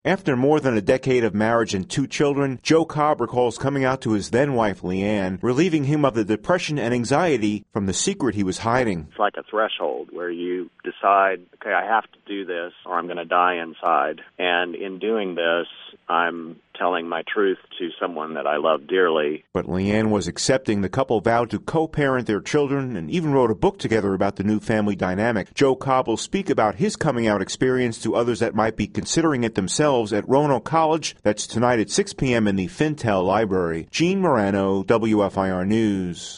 After more than a decade of marriage and 2 children, Joe Cobb recalls coming out to his then-wife, Leanne, relieving him of the depression and anxiety from the secret he was hiding. It's like a threshold where you decide, okay, I have to do this or I'm going to die inside. And in doing this, I'm telling my truth to someone that I love dearly. But Leanne was accepting. The couple vowed to co-parent their children and even wrote a book together about the new family dynamic. Joe Cobb will speak about his coming-out experience to others that might be considering it themselves at Roanoke College. That's tonight at 6 p.m. in the Fintel Library. Gene Morano, WFIR News.